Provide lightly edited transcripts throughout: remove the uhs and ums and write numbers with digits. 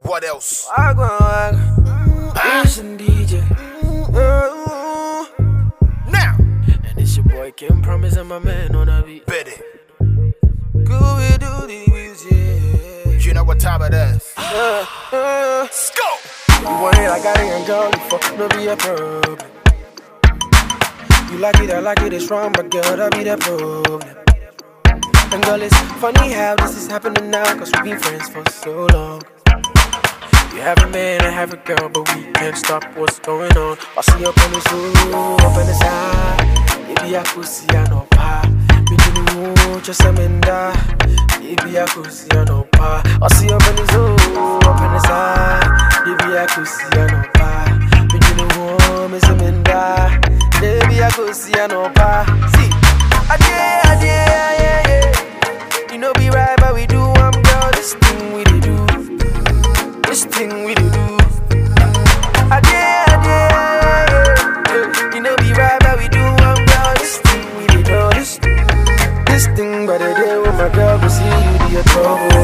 What else? Listen, DJ. Now, And it's your boy Kim Promise and my man on a beat. Betty, Go we do the music. you know what time it is. Let's go. You want it, I got it, and girl, you fuck, no be a problem. You like it, I like it, it's wrong, but girl, that be the problem. And girl, it's funny how this is happening now, cause we've been friends for so long. You have a man, I have a girl, but we can't stop what's going on. I see up on the zoo, up on the side. Maybe I could see I know pa. Between the room, just a minda. Maybe I could see I know pa. I see up on the zoo, up on the side. Maybe I could see I know pa. Between the room, is a minda. Maybe I could see I know pa. See, I did. You know be right, but we do. Girl, this thing we did do. This thing we do. I did. You know be right, but we do. Girl, this thing we did do. This thing, but the day when my girl go see you, do your trouble,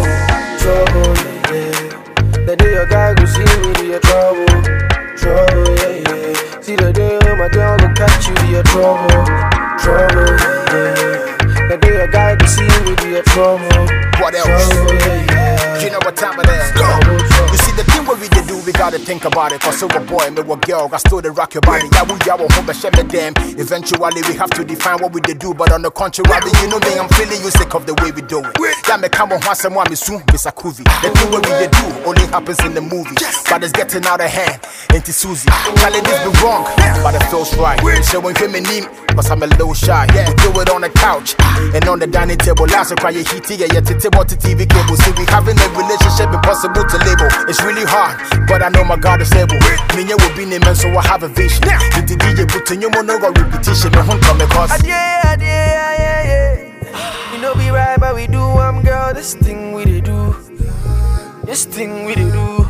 yeah. The day your guy go see me, do your trouble, yeah. See the day when my girl go catch you, do your trouble, yeah. The day your guy go see me, do your trouble. What else? Yeah. You know what time it is. Go. You see the thing what we did do, we gotta think about it. Cause so a boy, me a girl, I still the rock your body. Yeah, we home, but share me them. Eventually we have to define what we did do. But on the contrary, you know me, I'm feeling you sick of the way we do it. Yeah, me come on once and one, me soon, Miss Akuvi. The thing what we did do only happens in the movie. But it's getting out of hand. Ain't it Susie? Telling this be wrong, but it feels right. Showing feminine, cause I'm a little shy. Yeah, we do it on the couch and on the dining table. Last cry you heat, yeah, to TV cable. See, we having a relationship impossible to label. It's really hard, but I know my God is able. Me will be named, so I have a vision. With the DJ putting you on no repetition. No home come across. Yeah. You know be right, but we do. Girl, this thing we did do. This thing we did do.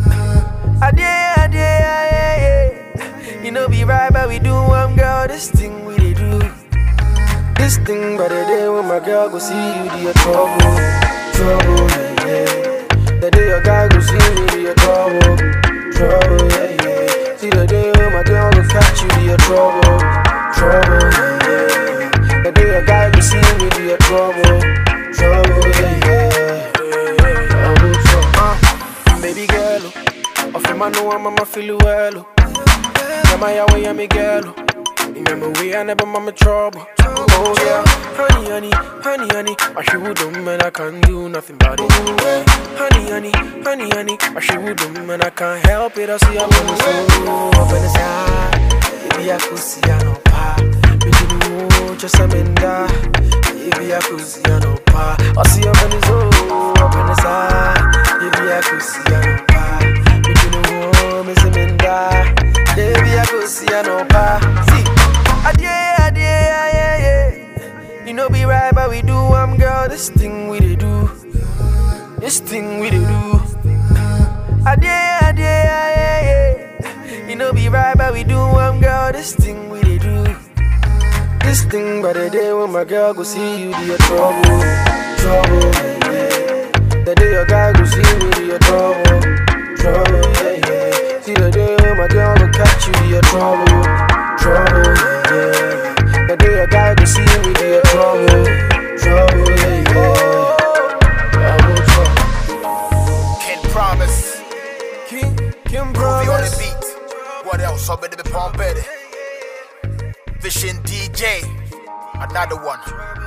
Yeah. You know be right, but we do. Girl, this thing we did do. This thing, but the day when my girl go see you, do your trouble, yeah. The day your guy go see me, do your trouble, yeah. See the day when my girl go catch you, do your trouble, yeah. The day your guy go see me, do your trouble, yeah. Baby girl, off my know I'm feel well. Mama, ya way me girl. Remember we I never mama trouble. Oh yeah, honey, I should do man I can't do nothing about it. Honey, I should do man I can't help it. I see I'm on the soul, up in the side. Maybe I could see I know pa. Between the room, just a minda. Maybe I could see I know pa. I see I'm on the soul, up in the side. Maybe I could see I know pa. Between the room, is a minda. Maybe I could see I know pa. See. Yeah. You know be right, but we do. Girl, this thing we did do. This thing we did do. Yeah. You know be right, but we do. Girl, this thing we did do. This thing, but the day when my girl go see you, do your trouble, yeah. The day your guy go see me, do your trouble, yeah. See the day when my girl go catch you, do your trouble, yeah. The day your guy go see me, do your trouble, yeah. Can't promise. Kim Groovy on the Promise. beat. What else? I'm gonna be pumped. Vision DJ. Another one.